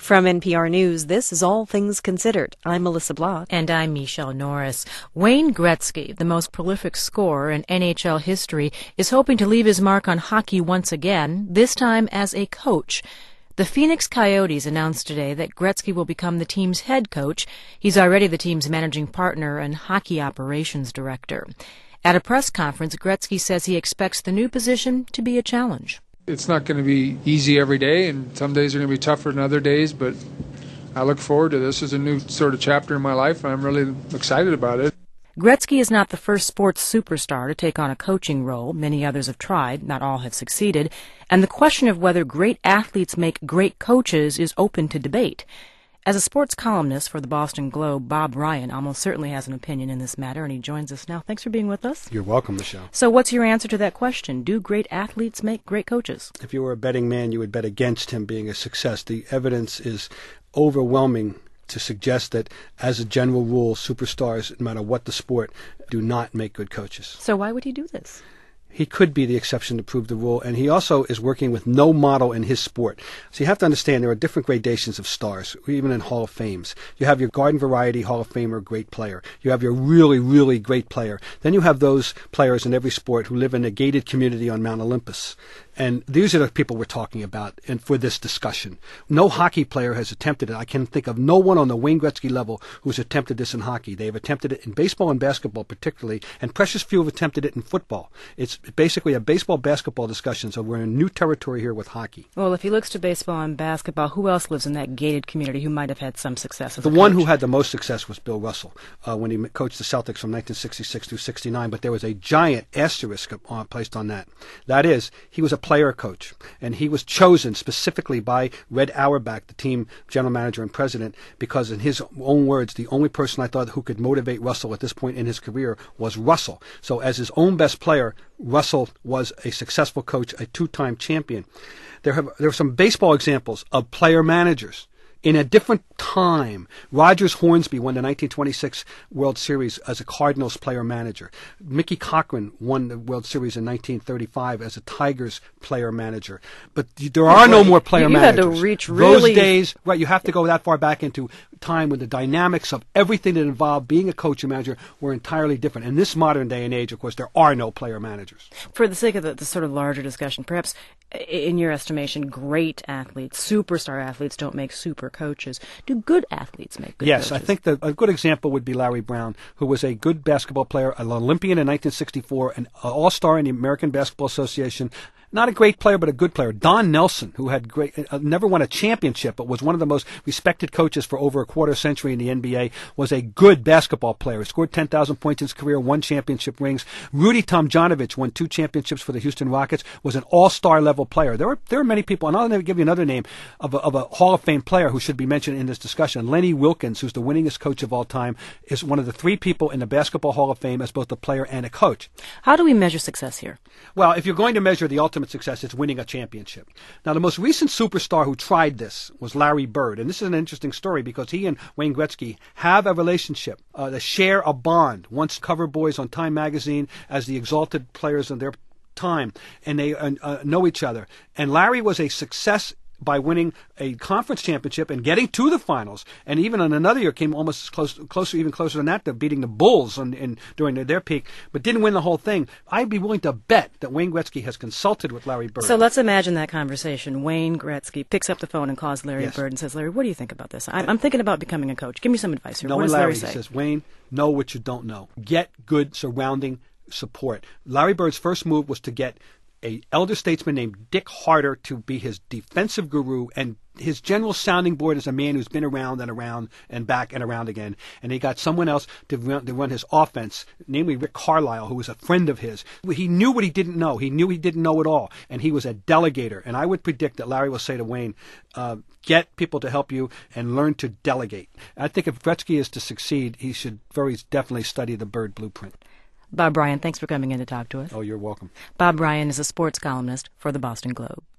From NPR News, this is All Things Considered. I'm Melissa Block. And I'm Michelle Norris. Wayne Gretzky, the most prolific scorer in NHL history, is hoping to leave his mark on hockey once again, this time as a coach. The Phoenix Coyotes announced today that Gretzky will become the team's head coach. He's already the team's managing partner and hockey operations director. At a press conference, Gretzky says he expects the new position to be a challenge. It's not going to be easy every day, and some days are going to be tougher than other days, but I look forward to this as a new sort of chapter in my life, and I'm really excited about it. Gretzky is not the first sports superstar to take on a coaching role. Many others have tried, not all have succeeded, and the question of whether great athletes make great coaches is open to debate. As a sports columnist for the Boston Globe, Bob Ryan almost certainly has an opinion in this matter, and he joins us now. Thanks for being with us. You're welcome, Michelle. So what's your answer to that question? Do great athletes make great coaches? If you were a betting man, you would bet against him being a success. The evidence is overwhelming to suggest that, as a general rule, superstars, no matter what the sport, do not make good coaches. So why would he do this? He could be the exception to prove the rule, and he also is working with no model in his sport. So you have to understand there are different gradations of stars, even in Hall of Fames. You have your garden variety Hall of Famer, great player. You have your really, really great player. Then you have those players in every sport who live in a gated community on Mount Olympus. And these are the people we're talking about and for this discussion. No hockey player has attempted it. I can think of no one on the Wayne Gretzky level who's attempted this in hockey. They have attempted it in baseball and basketball particularly, and precious few have attempted it in football. It's basically a baseball-basketball discussion, so we're in new territory here with hockey. Well, if he looks to baseball and basketball, who else lives in that gated community who might have had some success as a coach? The one who had the most success was Bill Russell when he coached the Celtics from 1966 through 69, but there was a giant asterisk placed on that. That is, he was a player coach, and he was chosen specifically by Red Auerbach, the team general manager and president, because in his own words, the only person I thought who could motivate Russell at this point in his career was Russell. So as his own best player, Russell was a successful coach, a two-time champion. There are some baseball examples of player managers. In a different time, Rogers Hornsby won the 1926 World Series as a Cardinals player-manager. Mickey Cochran won the World Series in 1935 as a Tigers player-manager. But there are no more player managers. You had to reach really... Those days, right, you have to go that far back into time when the dynamics of everything that involved being a coach and manager were entirely different. In this modern day and age, of course, there are no player managers. For the sake of the sort of larger discussion, perhaps in your estimation, great athletes, superstar athletes don't make super coaches. Do good athletes make good coaches? Yes, I think that a good example would be Larry Brown, who was a good basketball player, an Olympian in 1964, an all-star in the American Basketball Association. Not a great player, but a good player. Don Nelson, who had never won a championship, but was one of the most respected coaches for over a quarter century in the NBA, was a good basketball player. He scored 10,000 points in his career, won championship rings. Rudy Tomjanovich won 2 championships for the Houston Rockets, was an all-star level player. There are many people, and I'll give you another name of a Hall of Fame player who should be mentioned in this discussion. Lenny Wilkens, who's the winningest coach of all time, is one of the 3 people in the Basketball Hall of Fame as both a player and a coach. How do we measure success here? Well, if you're going to measure the ultimate success, it's winning a championship. Now, the most recent superstar who tried this was Larry Bird, and this is an interesting story because he and Wayne Gretzky have a relationship. They share a bond. Once cover boys on Time magazine as the exalted players of their time, and they know each other. And Larry was a success by winning a conference championship and getting to the finals, and even in another year came almost even closer than that, to beating the Bulls during their peak, but didn't win the whole thing. I'd be willing to bet that Wayne Gretzky has consulted with Larry Bird. So let's imagine that conversation. Wayne Gretzky picks up the phone and calls Larry Bird and says, "Larry, what do you think about this? I'm thinking about becoming a coach. Give me some advice here." What does Larry say? He says, "Wayne, know what you don't know. Get good surrounding support." Larry Bird's first move was to get an elder statesman named Dick Harter to be his defensive guru, and his general sounding board is a man who's been around and around and back and around again. And he got someone else to run his offense, namely Rick Carlisle, who was a friend of his. He knew what he didn't know. He knew he didn't know it all, and he was a delegator. And I would predict that Larry will say to Wayne, get people to help you and learn to delegate. I think if Gretzky is to succeed, he should very definitely study the Bird blueprint. Bob Ryan, thanks for coming in to talk to us. Oh, you're welcome. Bob Ryan is a sports columnist for the Boston Globe.